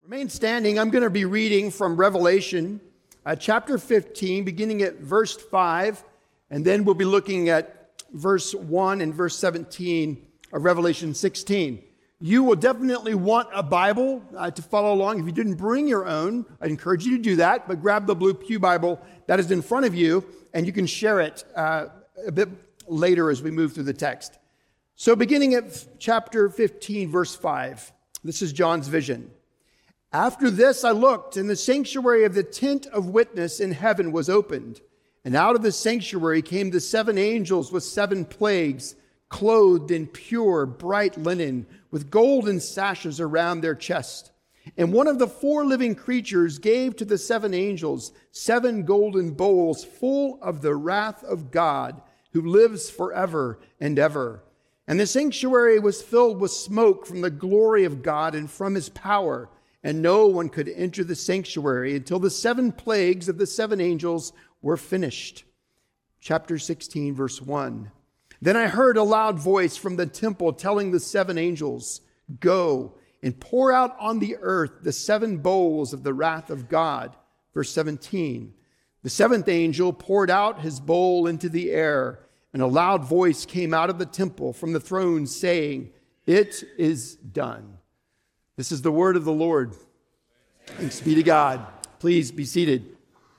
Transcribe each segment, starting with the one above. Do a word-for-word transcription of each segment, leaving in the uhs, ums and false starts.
Remain standing. I'm going to be reading from Revelation uh, chapter fifteen, beginning at verse five, and then we'll be looking at verse one and verse seventeen of Revelation sixteen. You will definitely want a Bible uh, to follow along. If you didn't bring your own, I'd encourage you to do that, but grab the Blue Pew Bible that is in front of you, and you can share it uh, a bit later as we move through the text. So beginning at chapter fifteen, verse five, this is John's vision. After this I looked, and the sanctuary of the tent of witness in heaven was opened. And out of the sanctuary came the seven angels with seven plagues, clothed in pure, bright linen, with golden sashes around their chest. And one of the four living creatures gave to the seven angels seven golden bowls full of the wrath of God, who lives forever and ever. And the sanctuary was filled with smoke from the glory of God and from his power. And no one could enter the sanctuary until the seven plagues of the seven angels were finished. Chapter sixteen, verse one. Then I heard a loud voice from the temple telling the seven angels, "Go and pour out on the earth the seven bowls of the wrath of God." Verse seventeen. The seventh angel poured out his bowl into the air, and a loud voice came out of the temple from the throne saying, "It is done." This is the word of the Lord. Thanks be to God. Please be seated.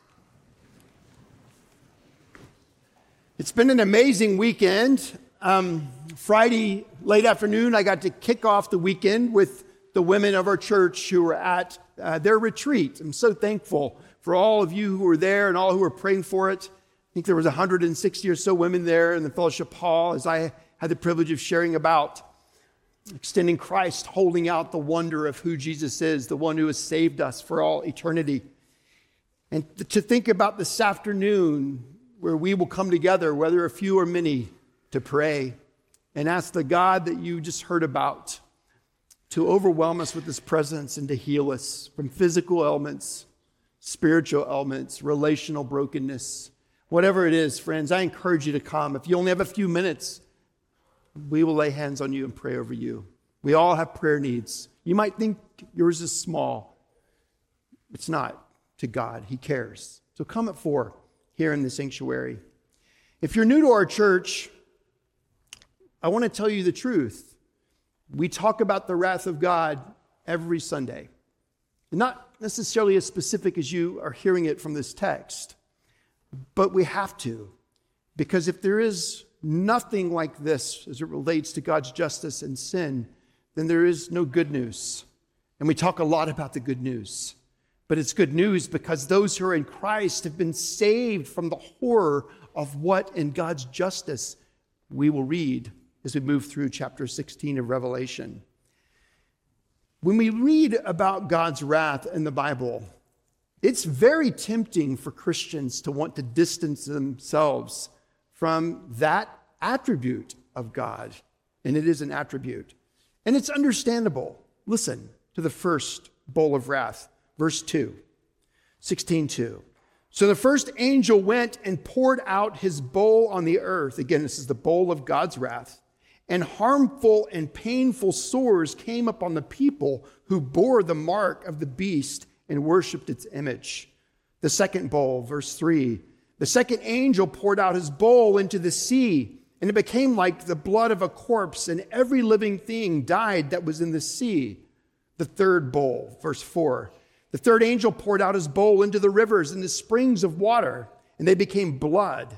It's been an amazing weekend. Um, Friday late afternoon, I got to kick off the weekend with the women of our church who were at uh, their retreat. I'm so thankful for all of you who were there and all who were praying for it. I think there was one hundred sixty or so women there in the fellowship hall as I had the privilege of sharing about extending Christ, holding out the wonder of who Jesus is, the one who has saved us for all eternity. And to think about this afternoon where we will come together, whether a few or many, to pray and ask the God that you just heard about to overwhelm us with his presence and to heal us from physical ailments, spiritual ailments, relational brokenness. Whatever it is, friends, I encourage you to come. If you only have a few minutes, we will lay hands on you and pray over you. We all have prayer needs. You might think yours is small. It's not to God. He cares. So come at four here in the sanctuary. If you're new to our church, I want to tell you the truth. We talk about the wrath of God every Sunday. Not necessarily as specific as you are hearing it from this text, but we have to. Because if there is nothing like this as it relates to God's justice and sin, then there is no good news. And we talk a lot about the good news. But it's good news because those who are in Christ have been saved from the horror of what in God's justice we will read as we move through chapter sixteen of Revelation. When we read about God's wrath in the Bible, it's very tempting for Christians to want to distance themselves from that attribute of God. And it is an attribute. And it's understandable. Listen to the first bowl of wrath, verse two, sixteen two. So the first angel went and poured out his bowl on the earth. Again, this is the bowl of God's wrath. And harmful and painful sores came upon the people who bore the mark of the beast and worshiped its image. The second bowl, verse three. The second angel poured out his bowl into the sea, and it became like the blood of a corpse, and every living thing died that was in the sea. The third bowl, verse four. The third angel poured out his bowl into the rivers and the springs of water, and they became blood.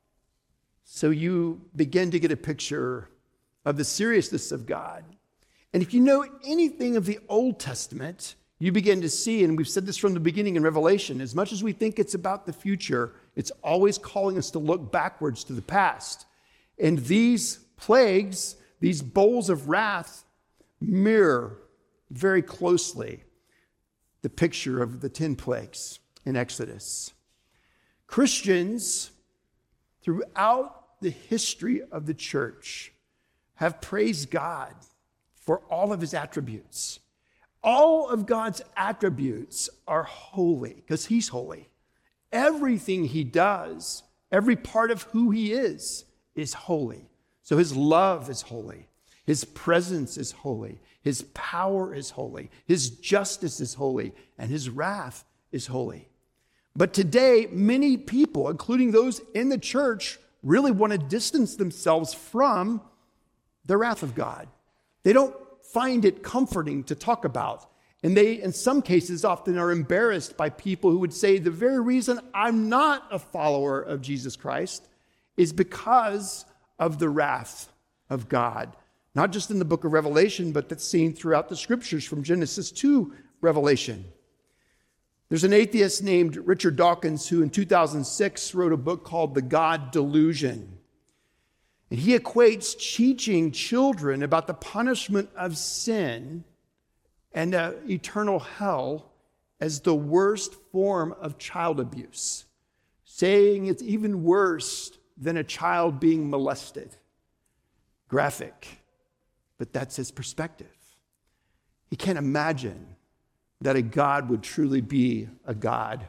So you begin to get a picture of the seriousness of God. And if you know anything of the Old Testament, you begin to see, and we've said this from the beginning in Revelation, as much as we think it's about the future, it's always calling us to look backwards to the past. And these plagues, these bowls of wrath, mirror very closely the picture of the ten plagues in Exodus. Christians throughout the history of the church have praised God for all of his attributes. All of God's attributes are holy because he's holy. Everything he does, every part of who he is, is holy. So his love is holy. His presence is holy. His power is holy. His justice is holy. And his wrath is holy. But today, many people, including those in the church, really want to distance themselves from the wrath of God. They don't find it comforting to talk about. And they, in some cases, often are embarrassed by people who would say, the very reason I'm not a follower of Jesus Christ is because of the wrath of God. Not just in the book of Revelation, but that's seen throughout the scriptures from Genesis to Revelation. There's an atheist named Richard Dawkins who in two thousand six wrote a book called The God Delusion. And he equates teaching children about the punishment of sin and uh, eternal hell as the worst form of child abuse, saying it's even worse than a child being molested. Graphic, but that's his perspective. He can't imagine that a God would truly be a God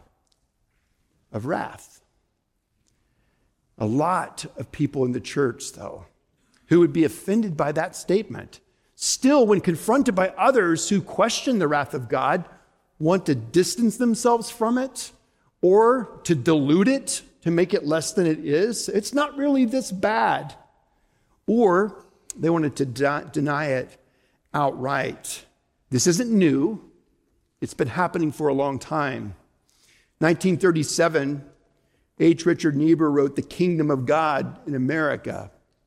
of wrath. A lot of people in the church, though, who would be offended by that statement, still, when confronted by others who question the wrath of God, want to distance themselves from it or to dilute it, to make it less than it is. It's not really this bad. Or they wanted to de- deny it outright. This isn't new. It's been happening for a long time. nineteen thirty-seven, H. Richard Niebuhr wrote The Kingdom of God in America.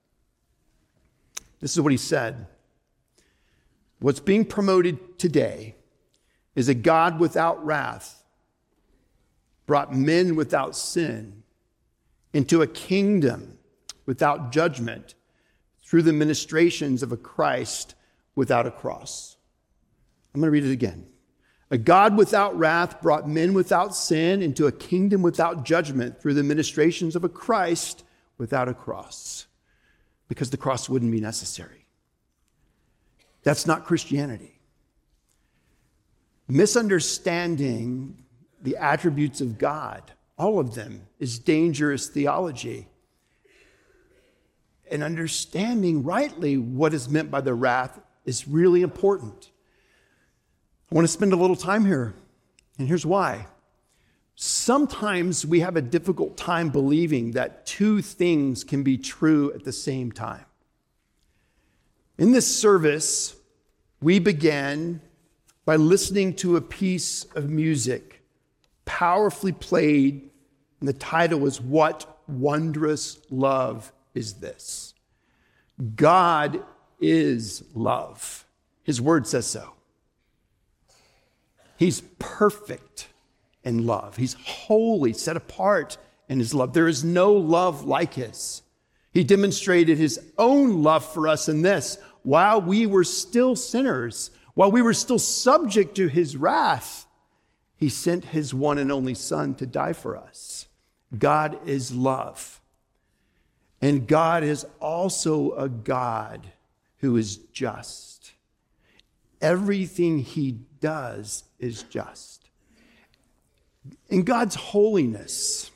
This is what he said. What's being promoted today is a God without wrath brought men without sin into a kingdom without judgment through the ministrations of a Christ without a cross. I'm going to read it again. A God without wrath brought men without sin into a kingdom without judgment through the ministrations of a Christ without a cross, because the cross wouldn't be necessary. That's not Christianity. Misunderstanding the attributes of God, all of them, is dangerous theology. And understanding rightly what is meant by the wrath is really important. I want to spend a little time here, and here's why. Sometimes we have a difficult time believing that two things can be true at the same time. In this service, we began by listening to a piece of music powerfully played, and the title was What Wondrous Love Is This? God is love. His word says so. He's perfect in love. He's holy, set apart in his love. There is no love like his. He demonstrated his own love for us in this. While we were still sinners, while we were still subject to his wrath, he sent his one and only Son to die for us. God is love. And God is also a God who is just. Everything he does is just. In God's holiness,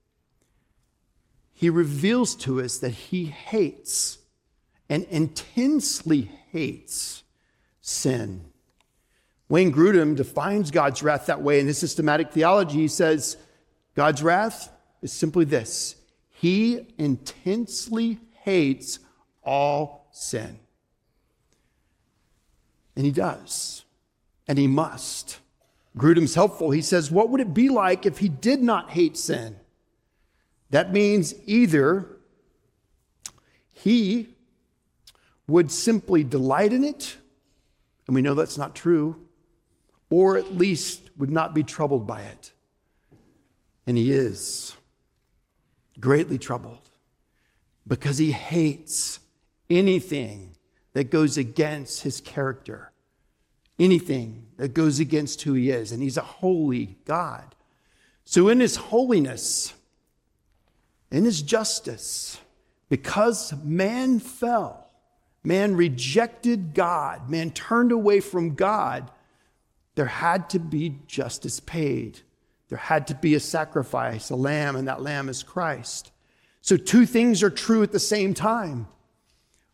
he reveals to us that he hates and intensely hates sin. Wayne Grudem defines God's wrath that way in his systematic theology. He says, God's wrath is simply this: he intensely hates all sin. And he does. And he must. Grudem's helpful. He says, what would it be like if he did not hate sin? That means either he would simply delight in it, and we know that's not true, or at least would not be troubled by it. And he is greatly troubled because he hates anything that goes against his character, anything that goes against who he is. And he's a holy God. So in his holiness, in his justice, because man fell, man rejected God, man turned away from God, there had to be justice paid. There had to be a sacrifice, a lamb, and that lamb is Christ. So two things are true at the same time.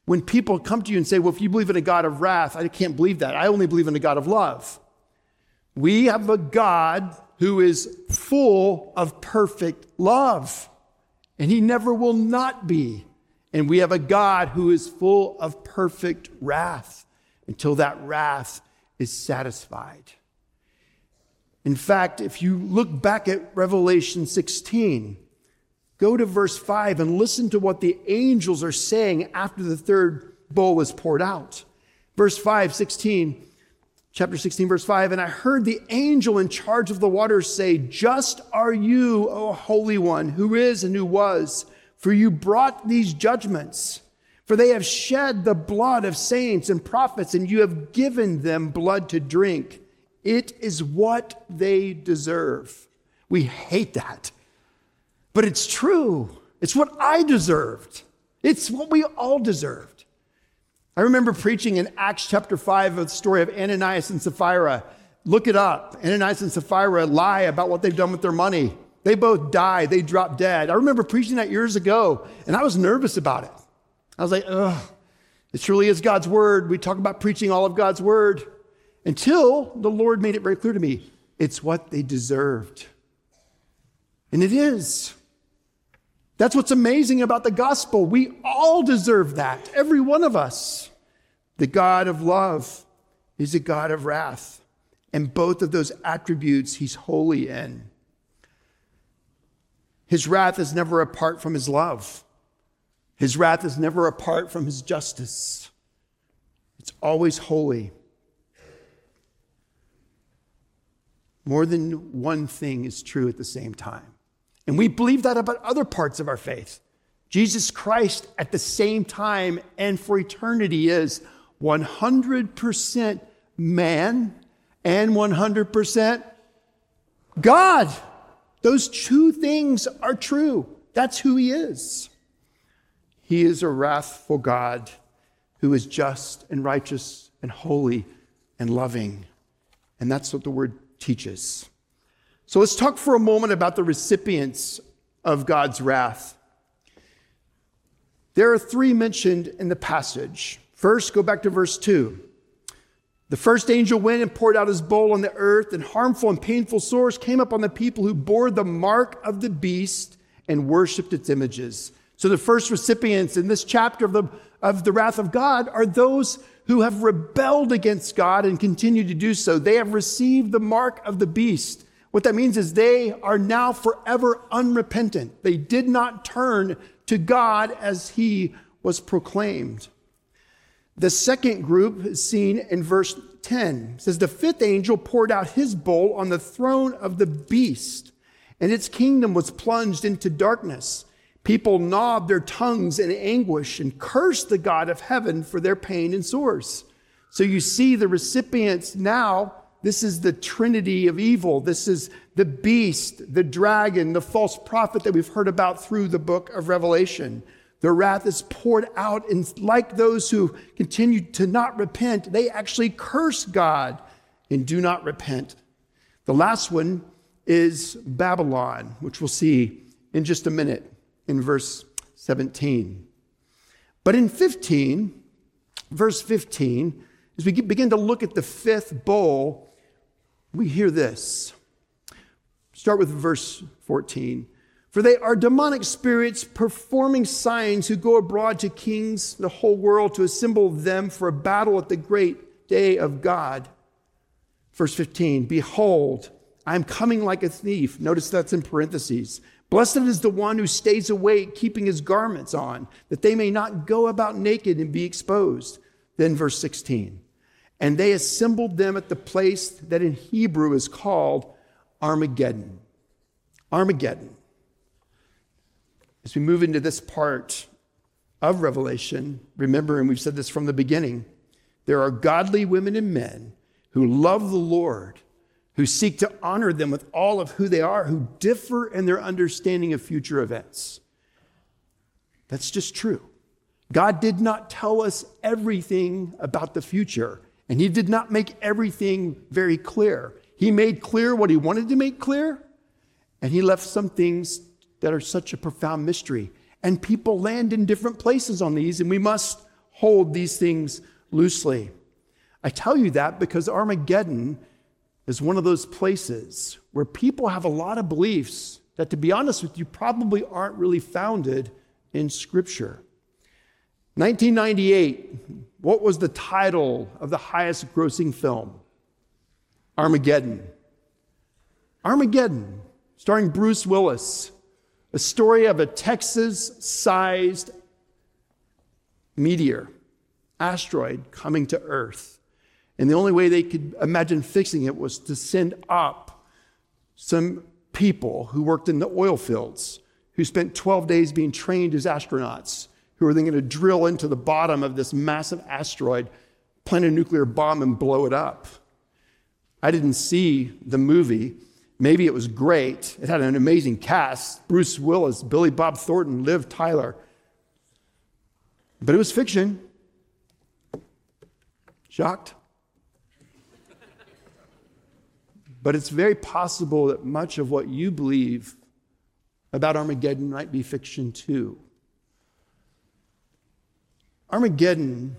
When people come to you and say, well, if you believe in a God of wrath, I can't believe that. I only believe in a God of love. We have a God who is full of perfect love, and he never will not be. And we have a God who is full of perfect wrath until that wrath is satisfied. In fact, if you look back at Revelation sixteen, go to verse five and listen to what the angels are saying after the third bowl is poured out. Verse five, sixteen, chapter sixteen, verse five, and I heard the angel in charge of the waters say, just are you, O Holy One, who is and who was, for you brought these judgments. For they have shed the blood of saints and prophets, and you have given them blood to drink. It is what they deserve. We hate that. But it's true. It's what I deserved. It's what we all deserved. I remember preaching in Acts chapter five of the story of Ananias and Sapphira. Look it up. Ananias and Sapphira lie about what they've done with their money. They both die. They drop dead. I remember preaching that years ago, and I was nervous about it. I was like, ugh, it truly is God's word. We talk about preaching all of God's word until the Lord made it very clear to me. It's what they deserved. And it is. That's what's amazing about the gospel. We all deserve that, every one of us. The God of love is a God of wrath. And both of those attributes he's holy in. His wrath is never apart from his love. His wrath is never apart from his justice. It's always holy. More than one thing is true at the same time. And we believe that about other parts of our faith. Jesus Christ at the same time and for eternity is one hundred percent man and one hundred percent God. Those two things are true. That's who he is. He is a wrathful God who is just and righteous and holy and loving. And that's what the word teaches. So let's talk for a moment about the recipients of God's wrath. There are three mentioned in the passage. First, go back to verse two. The first angel went and poured out his bowl on the earth, and harmful and painful sores came up on the people who bore the mark of the beast and worshiped its images. So the first recipients in this chapter of the, of the wrath of God are those who have rebelled against God and continue to do so. They have received the mark of the beast. What that means is they are now forever unrepentant. They did not turn to God as he was proclaimed. The second group is seen in verse ten. It says, the fifth angel poured out his bowl on the throne of the beast, and its kingdom was plunged into darkness. People gnawed their tongues in anguish and cursed the God of heaven for their pain and sores. So you see the recipients now. This is the trinity of evil. This is the beast, the dragon, the false prophet that we've heard about through the book of Revelation. Their wrath is poured out, and like those who continue to not repent, they actually curse God and do not repent. The last one is Babylon, which we'll see in just a minute in verse seventeen. But in fifteen, verse fifteen, as we begin to look at the fifth bowl, we hear this. Start with verse fourteen. For they are demonic spirits performing signs who go abroad to kings, the whole world, to assemble them for a battle at the great day of God. Verse fifteen, behold, I am coming like a thief. Notice that's in parentheses. Blessed is the one who stays awake, keeping his garments on, that they may not go about naked and be exposed. Then verse sixteen, and they assembled them at the place that in Hebrew is called Armageddon. Armageddon. As we move into this part of Revelation, remember, and we've said this from the beginning, there are godly women and men who love the Lord, who seek to honor them with all of who they are, who differ in their understanding of future events. That's just true. God did not tell us everything about the future, and he did not make everything very clear. He made clear what he wanted to make clear, and he left some things that are such a profound mystery. And people land in different places on these, and we must hold these things loosely. I tell you that because Armageddon is one of those places where people have a lot of beliefs that, to be honest with you, probably aren't really founded in Scripture. nineteen ninety-eight, what was the title of the highest grossing film? Armageddon. Armageddon, starring Bruce Willis, a story of a Texas-sized meteor, asteroid coming to Earth. And the only way they could imagine fixing it was to send up some people who worked in the oil fields, who spent twelve days being trained as astronauts, who were then going to drill into the bottom of this massive asteroid, plant a nuclear bomb, and blow it up. I didn't see the movie. Maybe it was great. It had an amazing cast. Bruce Willis, Billy Bob Thornton, Liv Tyler. But it was fiction. Shocked? But it's very possible that much of what you believe about Armageddon might be fiction too. Armageddon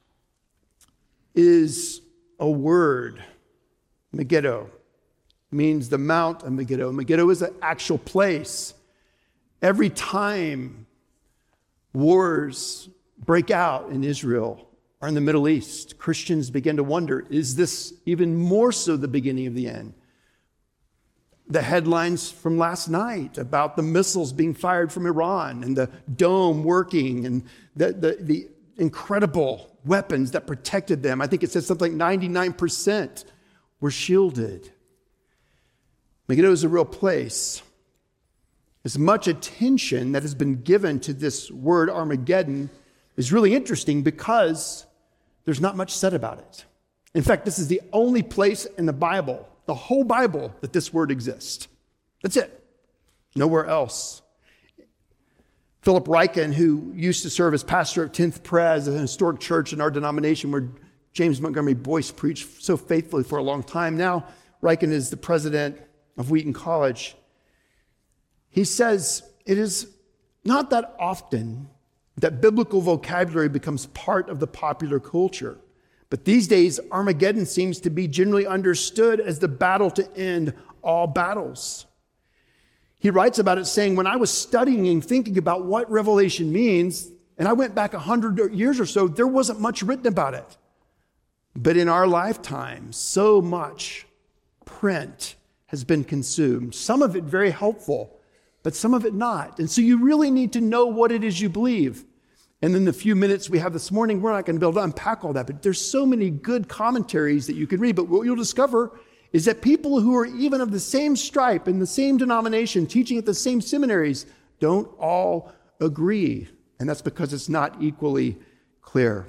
is a word. Megiddo means the Mount of Megiddo. Megiddo is an actual place. Every time wars break out in Israel or in the Middle East, Christians begin to wonder, is this even more so the beginning of the end? The headlines from last night about the missiles being fired from Iran and the dome working and the, the, the incredible weapons that protected them. I think it says something like ninety-nine percent were shielded. Megiddo is a real place. As much attention that has been given to this word Armageddon is really interesting because there's not much said about it. In fact, this is the only place in the Bible, the whole Bible, that this word exists. That's it. Nowhere else. Philip Ryken, who used to serve as pastor at tenth Pres, a historic church in our denomination where James Montgomery Boyce preached so faithfully for a long time. Now, Ryken is the president of Wheaton College. He says it is not that often that biblical vocabulary becomes part of the popular culture. But these days, Armageddon seems to be generally understood as the battle to end all battles. He writes about it saying, when I was studying and thinking about what Revelation means, and I went back a hundred years or so, there wasn't much written about it. But in our lifetime, so much print has been consumed. Some of it very helpful, but some of it not. And so you really need to know what it is you believe. And in the few minutes we have this morning, we're not going to be able to unpack all that, but there's so many good commentaries that you can read. But what you'll discover is that people who are even of the same stripe in the same denomination, teaching at the same seminaries, don't all agree. And that's because it's not equally clear.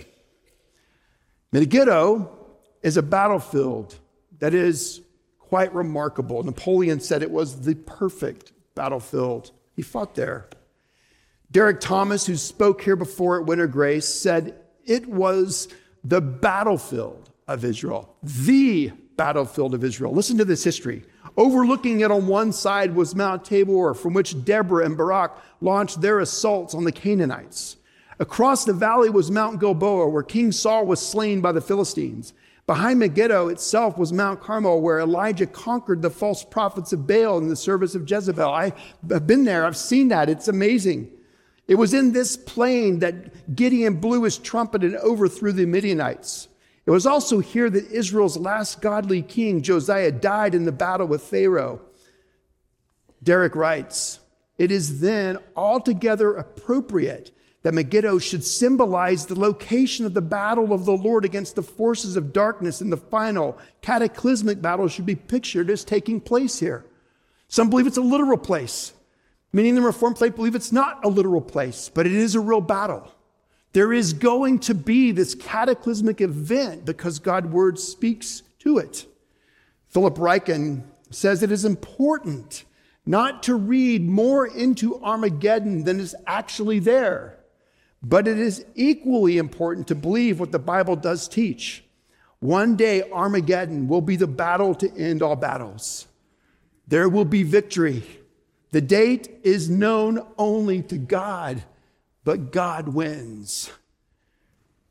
Megiddo is a battlefield that is quite remarkable. Napoleon said it was the perfect battlefield. He fought there. Derek Thomas, who spoke here before at Winter Grace, said it was the battlefield of Israel, the battlefield of Israel. Listen to this history. Overlooking it on one side was Mount Tabor, from which Deborah and Barak launched their assaults on the Canaanites. Across the valley was Mount Gilboa, where King Saul was slain by the Philistines. Behind Megiddo itself was Mount Carmel, where Elijah conquered the false prophets of Baal in the service of Jezebel. I've been there. I've seen that. It's amazing. It was in this plain that Gideon blew his trumpet and overthrew the Midianites. It was also here that Israel's last godly king, Josiah, died in the battle with Pharaoh. Derek writes, it is then altogether appropriate that Megiddo should symbolize the location of the battle of the Lord against the forces of darkness, and the final cataclysmic battle should be pictured as taking place here. Some believe it's a literal place. Many in the Reformed faith believe it's not a literal place, but it is a real battle. There is going to be this cataclysmic event because God's word speaks to it. Philip Ryken says it is important not to read more into Armageddon than is actually there. But it is equally important to believe what the Bible does teach. One day, Armageddon will be the battle to end all battles. There will be victory. The date is known only to God, but God wins.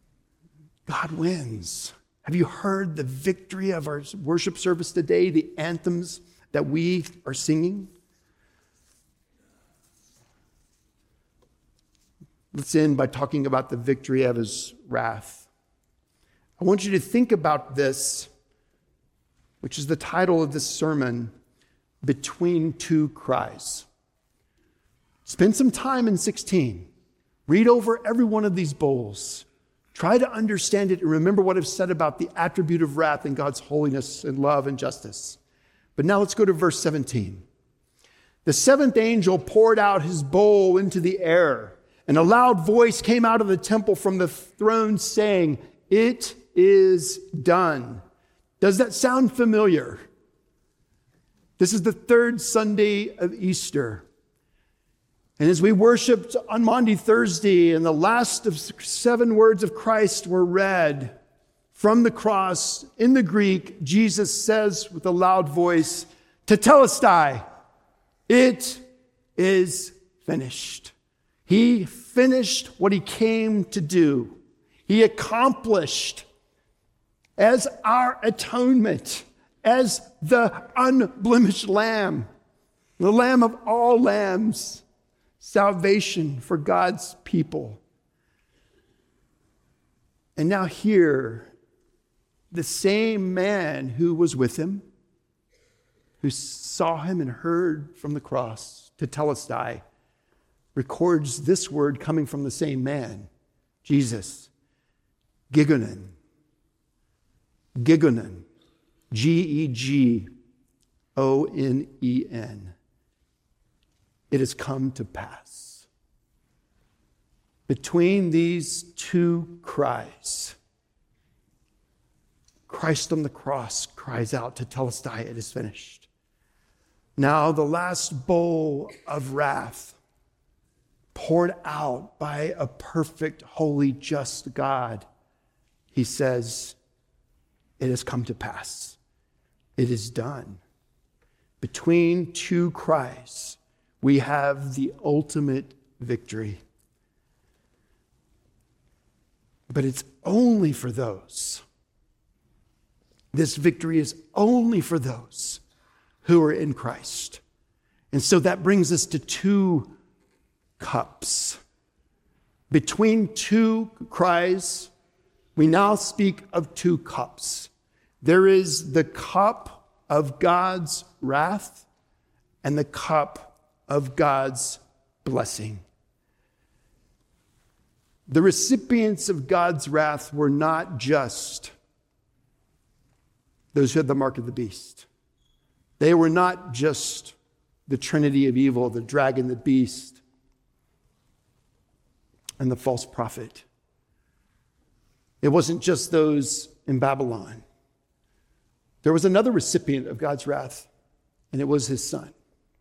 God wins. Have you heard the victory of our worship service today, the anthems that we are singing? Let's end by talking about the victory of his wrath. I want you to think about this, which is the title of this sermon, Between Two Cries. Spend some time in sixteen. Read over every one of these bowls. Try to understand it and remember what I've said about the attribute of wrath and God's holiness and love and justice. But now let's go to verse seventeen. The seventh angel poured out his bowl into the air, and a loud voice came out of the temple from the throne saying, "It is done." Does that sound familiar? This is the third Sunday of Easter. And as we worshiped on Maundy Thursday, and the last of seven words of Christ were read from the cross, in the Greek, Jesus says with a loud voice, "Tetelestai," it is finished. He finished what he came to do. He accomplished as our atonement, as the unblemished lamb, the lamb of all lambs, salvation for God's people. And now here, the same man who was with him, who saw him and heard from the cross, Tetelestai, records this word coming from the same man, Jesus, Gigonen. Gigonen. G E G O N E N. It has come to pass. Between these two cries, Christ on the cross cries out to Tetelestai, "It is finished." Now the last bowl of wrath poured out by a perfect, holy, just God, he says, "It has come to pass. It is done." Between two cries, we have the ultimate victory. But it's only for those. This victory is only for those who are in Christ. And so that brings us to two cups. Between two cries, we now speak of two cups. There is the cup of God's wrath and the cup of God's blessing. The recipients of God's wrath were not just those who had the mark of the beast. They were not just the trinity of evil, the dragon, the beast, and the false prophet. It wasn't just those in Babylon. There was another recipient of God's wrath, and it was his son.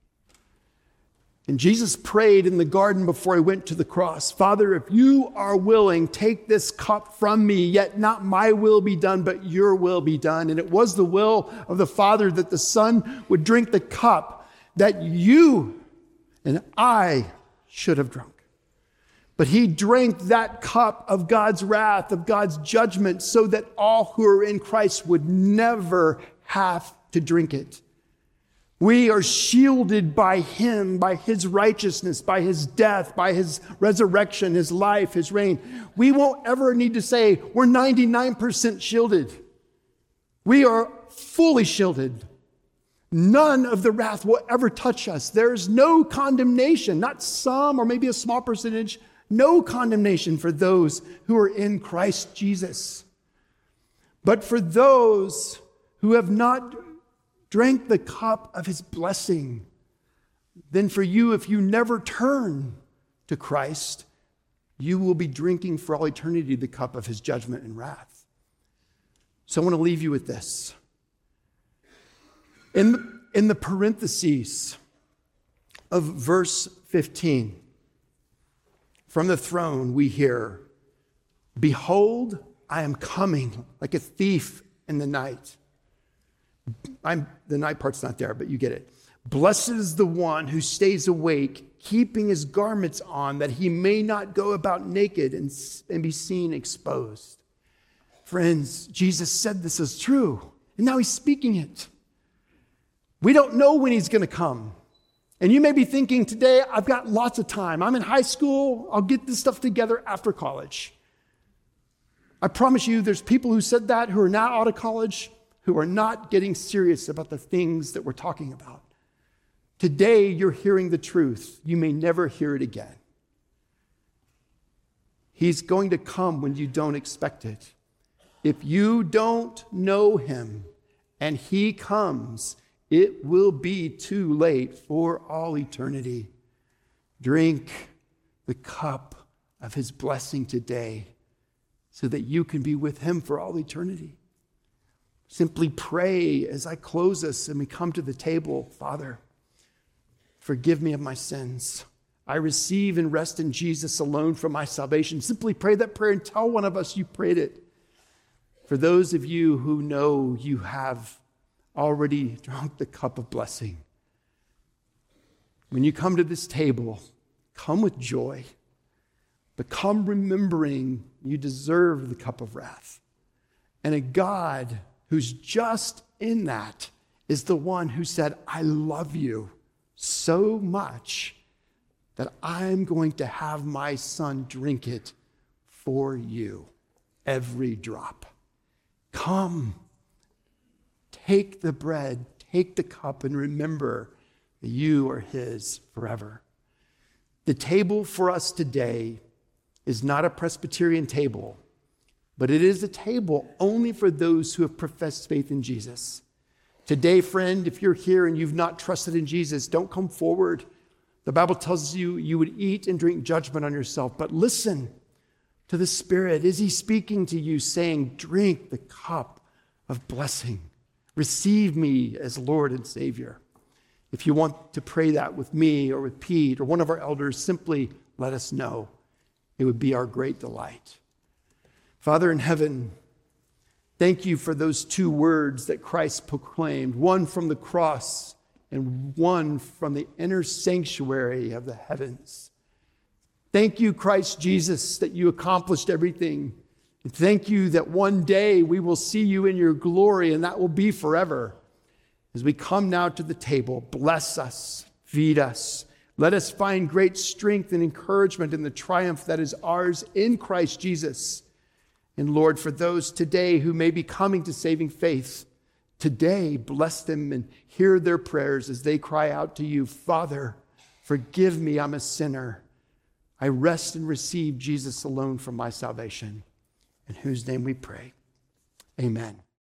And Jesus prayed in the garden before he went to the cross, "Father, if you are willing, take this cup from me, yet not my will be done, but your will be done." And it was the will of the Father that the Son would drink the cup that you and I should have drunk. But he drank that cup of God's wrath, of God's judgment, so that all who are in Christ would never have to drink it. We are shielded by him, by his righteousness, by his death, by his resurrection, his life, his reign. We won't ever need to say we're ninety-nine percent shielded. We are fully shielded. None of the wrath will ever touch us. There's no condemnation, not some or maybe a small percentage, no condemnation for those who are in Christ Jesus. But for those who have not drank the cup of his blessing, then for you, if you never turn to Christ, you will be drinking for all eternity the cup of his judgment and wrath. So I want to leave you with this. In the, in the parentheses of verse fifteen, from the throne we hear, "Behold, I am coming like a thief in the night." I'm, the night part's not there, but you get it. "Blessed is the one who stays awake, keeping his garments on, that he may not go about naked and, and be seen exposed." Friends, Jesus said this is true, and now he's speaking it. We don't know when he's going to come. And you may be thinking today, I've got lots of time. I'm in high school. I'll get this stuff together after college. I promise you, there's people who said that who are now out of college who are not getting serious about the things that we're talking about. Today, you're hearing the truth. You may never hear it again. He's going to come when you don't expect it. If you don't know him and he comes, it will be too late for all eternity. Drink the cup of his blessing today so that you can be with him for all eternity. Simply pray as I close us and we come to the table. Father, forgive me of my sins. I receive and rest in Jesus alone for my salvation. Simply pray that prayer and tell one of us you prayed it. For those of you who know you have already drunk the cup of blessing, when you come to this table, come with joy, but come remembering you deserve the cup of wrath. And a God who's just in that is the one who said, I love you so much that I'm going to have my son drink it for you, every drop. Come, take the bread, take the cup, and remember that you are his forever. The table for us today is not a Presbyterian table, but it is a table only for those who have professed faith in Jesus. Today, friend, if you're here and you've not trusted in Jesus, don't come forward. The Bible tells you you would eat and drink judgment on yourself, but listen to the Spirit. Is he speaking to you saying, drink the cup of blessing. Receive me as Lord and Savior. If you want to pray that with me or with Pete or one of our elders, simply let us know. It would be our great delight. Father in heaven, thank you for those two words that Christ proclaimed, one from the cross and one from the inner sanctuary of the heavens. Thank you, Christ Jesus, that you accomplished everything. And thank you that one day we will see you in your glory, and that will be forever. As we come now to the table, bless us, feed us. Let us find great strength and encouragement in the triumph that is ours in Christ Jesus. And Lord, for those today who may be coming to saving faith, today bless them and hear their prayers as they cry out to you, Father, forgive me, I'm a sinner. I rest and receive Jesus alone for my salvation, in whose name we pray. Amen.